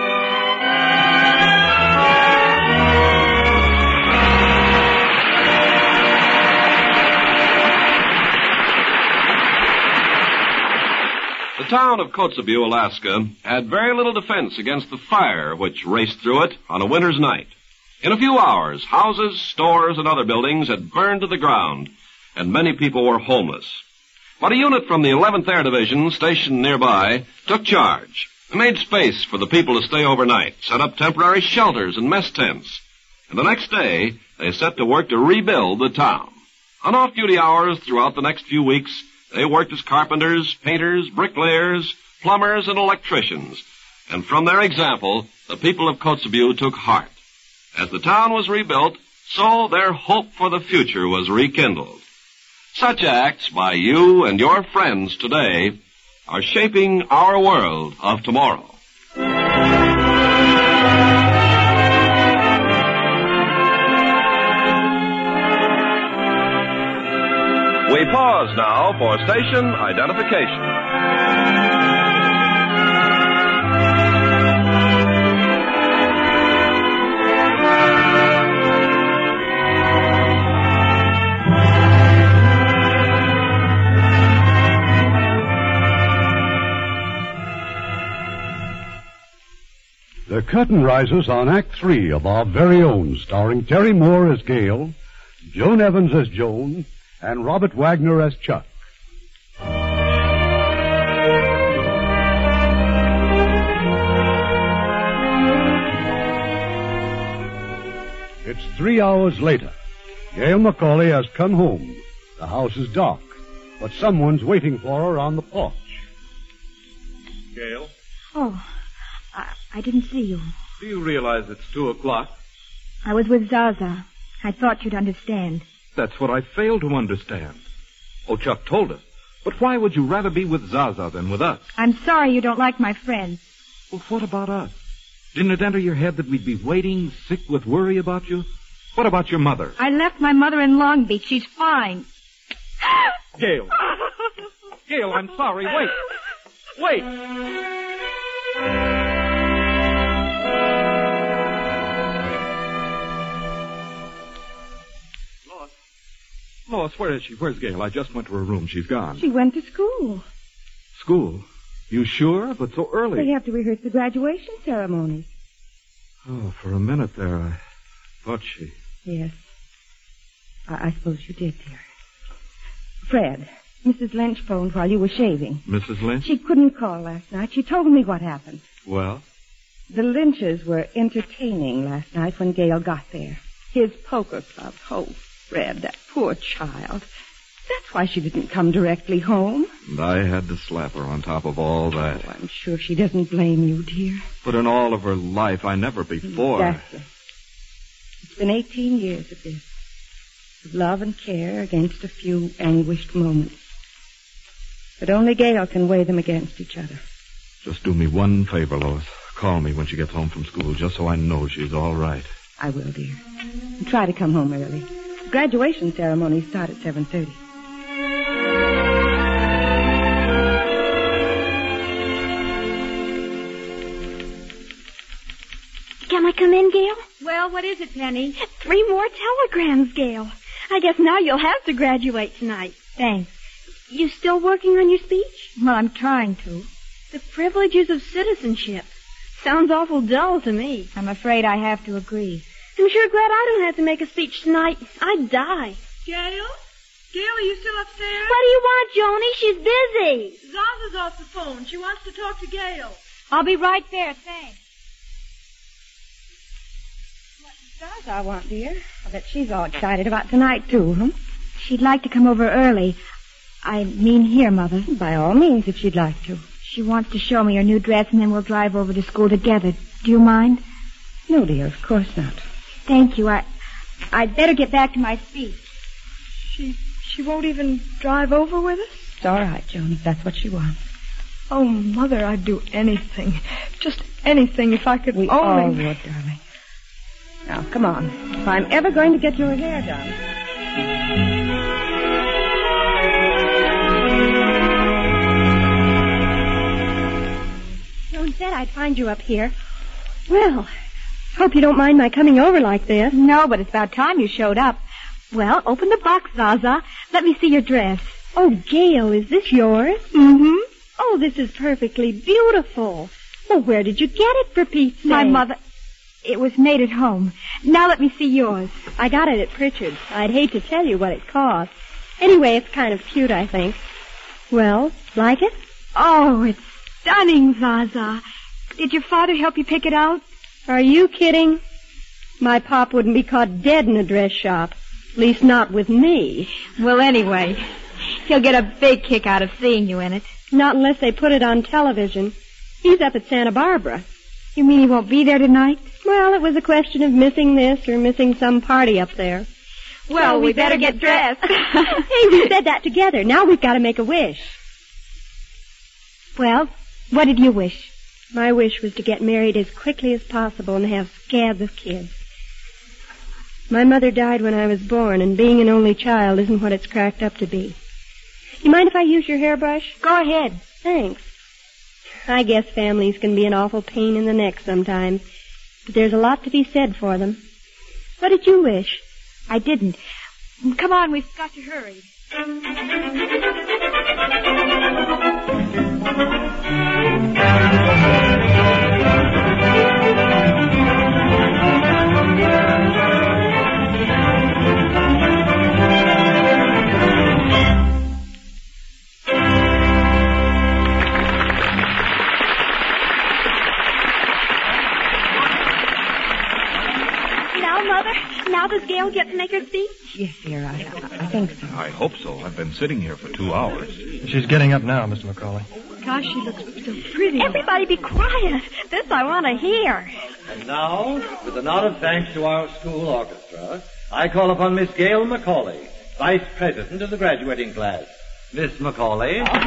The town of Kotzebue, Alaska, had very little defense against the fire which raced through it on a winter's night. In a few hours, houses, stores, and other buildings had burned to the ground, and many people were homeless. But a unit from the eleventh Air Division, stationed nearby, took charge and made space for the people to stay overnight, set up temporary shelters and mess tents. And the next day, they set to work to rebuild the town. On off-duty hours throughout the next few weeks, they worked as carpenters, painters, bricklayers, plumbers, and electricians. And from their example, the people of Kotzebue took heart. As the town was rebuilt, so their hope for the future was rekindled. Such acts by you and your friends today are shaping our world of tomorrow. We pause now for station identification. The curtain rises on Act Three of our very own, starring Terry Moore as Gail, Joan Evans as Joan, and Robert Wagner as Chuck. It's three hours later. Gail McCauley has come home. The house is dark, but someone's waiting for her on the porch. Gail? Oh, I, I didn't see you. Do you realize it's two o'clock? I was with Zaza. I thought you'd understand. That's what I fail to understand. Oh, Chuck told us. But why would you rather be with Zaza than with us? I'm sorry you don't like my friends. Well, what about us? Didn't it enter your head that we'd be waiting, sick with worry about you? What about your mother? I left my mother in Long Beach. She's fine. Gail. Gail, I'm sorry. Wait. Wait. Lois, where is she? Where's Gail? I just went to her room. She's gone. She went to school. School? You sure? But so early. They have to rehearse the graduation ceremony. Oh, for a minute there, I thought she... Yes. I, I suppose you did, dear. Fred, Missus Lynch phoned while you were shaving. Missus Lynch? She couldn't call last night. She told me what happened. Well? The Lynches were entertaining last night when Gail got there. His poker club. Oh, Fred, that poor child. That's why she didn't come directly home. And I had to slap her on top of all that. Oh, I'm sure she doesn't blame you, dear. But in all of her life, I never before... Exactly. It's been eighteen years of this. Of love and care against a few anguished moments. But only Gail can weigh them against each other. Just do me one favor, Lois. Call me when she gets home from school, just so I know she's all right. I will, dear. And try to come home early. The graduation ceremony starts at seven thirty. Can I come in, Gail? Well, what is it, Penny? Three more telegrams, Gail. I guess now you'll have to graduate tonight. Thanks. You still working on your speech? Well, I'm trying to. The privileges of citizenship. Sounds awful dull to me. I'm afraid I have to agree. I'm sure glad I don't have to make a speech tonight. I'd die. Gail? Gail, are you still upstairs? What do you want, Joni? She's busy. Zaza's off the phone. She wants to talk to Gail. I'll be right there, thanks. What does I want, dear? I bet she's all excited about tonight, too, huh? She'd like to come over early. I mean here, Mother. By all means, if she'd like to. She wants to show me her new dress, and then we'll drive over to school together. Do you mind? No, dear, of course not. Thank you. I, I'd better get back to my speech. She, she won't even drive over with us? It's all right, Joan, if that's what she wants. Oh, Mother, I'd do anything. Just anything if I could we only... all would, darling. Now, come on. If I'm ever going to get your hair done... Joan said I'd find you up here. Well, hope you don't mind my coming over like this. No, but it's about time you showed up. Well, open the box, Zaza. Let me see your dress. Oh, Gail, is this yours? Mm-hmm. Oh, this is perfectly beautiful. Well, where did you get it, for Pete's sake? My mother... It was made at home. Now let me see yours. I got it at Pritchard's. I'd hate to tell you what it cost. Anyway, it's kind of cute, I think. Well, like it? Oh, it's stunning, Zaza. Did your father help you pick it out? Are you kidding? My pop wouldn't be caught dead in a dress shop. At least not with me. Well, anyway, he'll get a big kick out of seeing you in it. Not unless they put it on television. He's up at Santa Barbara. You mean he won't be there tonight? Well, it was a question of missing this or missing some party up there. Well, well we, we better, better get dressed. Hey, we said that together. Now we've got to make a wish. Well, what did you wish? My wish was to get married as quickly as possible and have scads of kids. My mother died when I was born, and being an only child isn't what it's cracked up to be. You mind if I use your hairbrush? Go ahead. Thanks. I guess families can be an awful pain in the neck sometimes, but there's a lot to be said for them. What did you wish? I didn't. Come on, we've got to hurry. Now does Gail get to make her speech? Yes, dear, I, I think so. I hope so. I've been sitting here for two hours. She's getting up now, Mister McCauley. Gosh, she looks so pretty. Everybody be quiet. This I want to hear. And now, with a nod of thanks to our school orchestra, I call upon Miss Gail McCauley, Vice President of the graduating class. Miss McCauley. Now,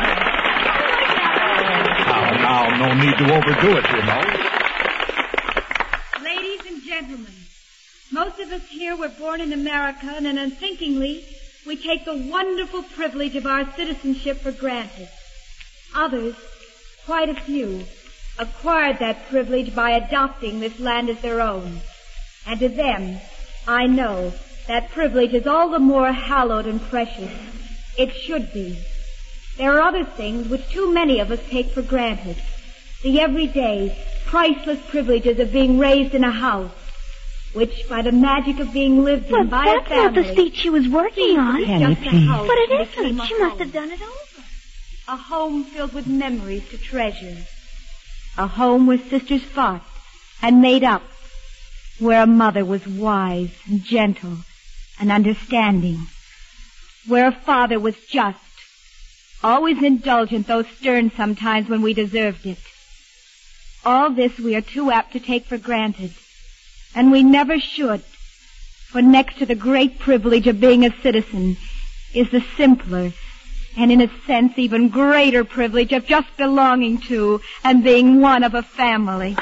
now, no need to overdo it, you know. Ladies and gentlemen, most of us here were born in America, and unthinkingly, we take the wonderful privilege of our citizenship for granted. Others, quite a few, acquired that privilege by adopting this land as their own. And to them, I know, that privilege is all the more hallowed and precious. It should be. There are other things which too many of us take for granted. The everyday, priceless privileges of being raised in a house, which, by the magic of being lived in well, by a family... That's not the speech she was working on. Penny, please. But it isn't. She must have done it over. A home filled with memories to treasure. A home where sisters fought and made up. Where a mother was wise and gentle and understanding. Where a father was just. Always indulgent, though stern sometimes when we deserved it. All this we are too apt to take for granted. And we never should. For next to the great privilege of being a citizen is the simpler and in a sense even greater privilege of just belonging to and being one of a family.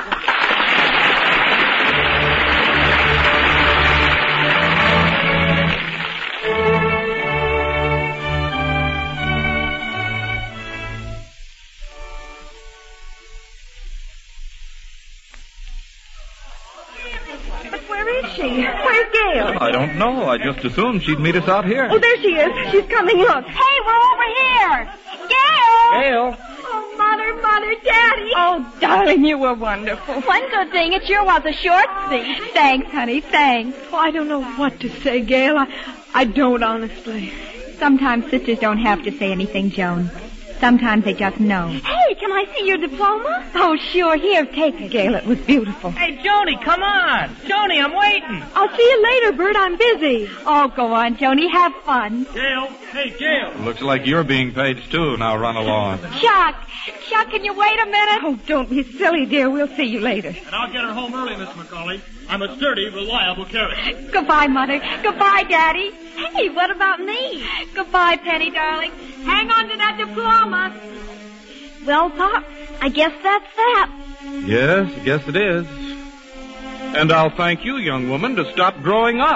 Where's Gail? I don't know. I just assumed she'd meet us out here. Oh, there she is. She's coming. Look. Hey, we're over here. Gail! Gail! Oh, Mother, Mother, Daddy. Oh, darling, you were wonderful. One good thing, it sure was a short speech. Thanks, honey, thanks. Oh, I don't know what to say, Gail. I, I don't honestly. Sometimes sisters don't have to say anything, Joan. Sometimes they just know. Hey, can I see your diploma? Oh, sure. Here, take it. Gail, it was beautiful. Hey, Joni, come on. Joni, I'm waiting. I'll see you later, Bert. I'm busy. Oh, go on, Joni. Have fun. Gail. Hey, Gail. Looks like you're being paid, too. Now run along. Chuck. Chuck, can you wait a minute? Oh, don't be silly, dear. We'll see you later. And I'll get her home early, Miss McCauley. I'm a sturdy, reliable carrier. Goodbye, Mother. Goodbye, Daddy. Hey, what about me? Goodbye, Penny, darling. Hang on to that diploma. Well, Pop, I guess that's that. Yes, I guess it is. And I'll thank you, young woman, to stop growing up.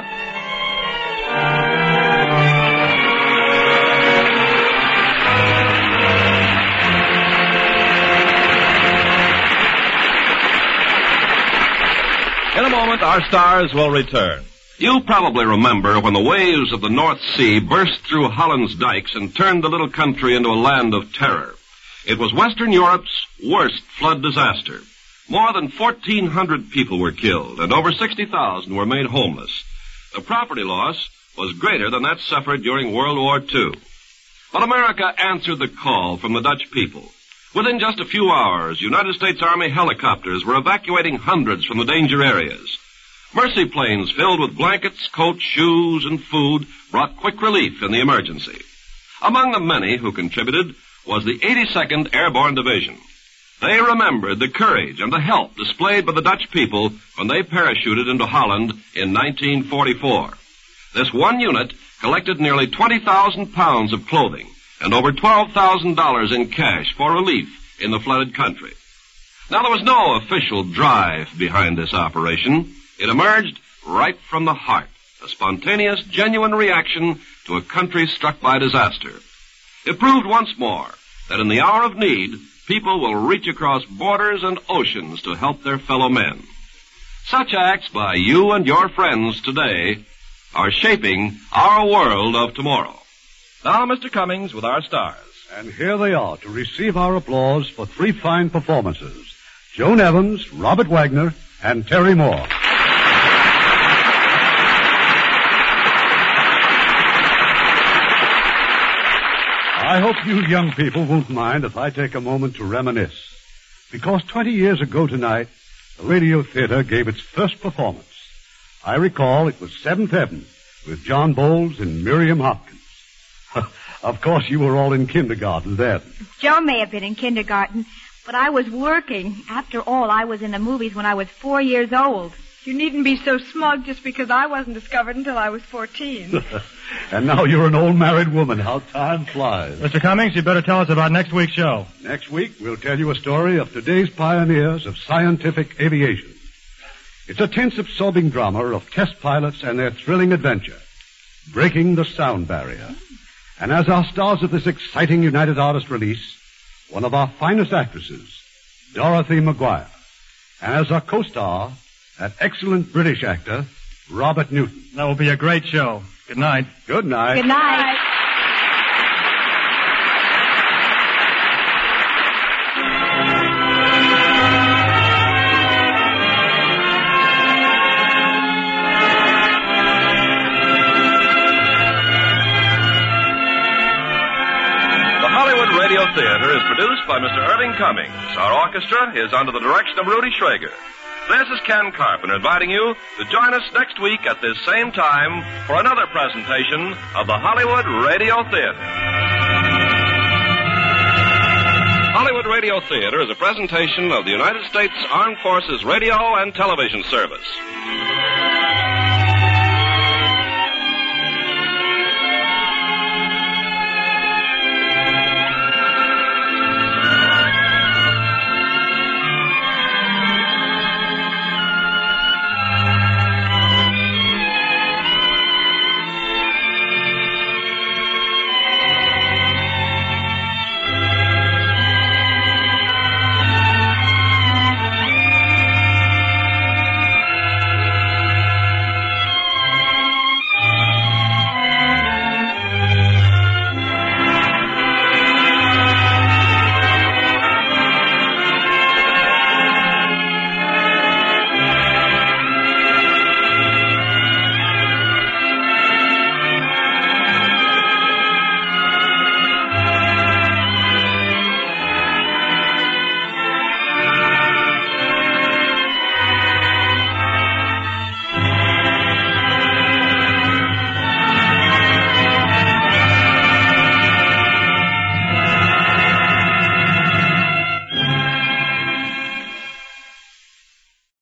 In a moment, our stars will return. You probably remember when the waves of the North Sea burst through Holland's dikes and turned the little country into a land of terror. It was Western Europe's worst flood disaster. More than fourteen hundred people were killed, and over sixty thousand were made homeless. The property loss was greater than that suffered during World War Two. But America answered the call from the Dutch people. Within just a few hours, United States Army helicopters were evacuating hundreds from the danger areas. Mercy planes filled with blankets, coats, shoes, and food brought quick relief in the emergency. Among the many who contributed was the eighty-second Airborne Division. They remembered the courage and the help displayed by the Dutch people when they parachuted into Holland in nineteen forty-four. This one unit collected nearly twenty thousand pounds of clothing and over twelve thousand dollars in cash for relief in the flooded country. Now, there was no official drive behind this operation. It emerged right from the heart, a spontaneous, genuine reaction to a country struck by disaster. It proved once more that in the hour of need, people will reach across borders and oceans to help their fellow men. Such acts by you and your friends today are shaping our world of tomorrow. Now, Mister Cummings with our stars. And here they are to receive our applause for three fine performances. Joan Evans, Robert Wagner, and Terry Moore. I hope you young people won't mind if I take a moment to reminisce. Because twenty years ago tonight, the Radio Theater gave its first performance. I recall it was Seventh Heaven with John Bowles and Miriam Hopkins. Of course, you were all in kindergarten then. Joe may have been in kindergarten, but I was working. After all, I was in the movies when I was four years old. You needn't be so smug just because I wasn't discovered until I was fourteen. And now you're an old married woman. How time flies. Mister Cummings, you better tell us about next week's show. Next week, we'll tell you a story of today's pioneers of scientific aviation. It's a tense, absorbing drama of test pilots and their thrilling adventure, breaking the sound barrier. And as our stars of this exciting United Artists release, one of our finest actresses, Dorothy Maguire. And as our co-star, that excellent British actor, Robert Newton. That will be a great show. Good night. Good night. Good night. Radio Theater is produced by Mister Irving Cummings. Our orchestra is under the direction of Rudy Schrager. This is Ken Carpenter inviting you to join us next week at this same time for another presentation of the Hollywood Radio Theater. Hollywood Radio Theater is a presentation of the United States Armed Forces Radio and Television Service.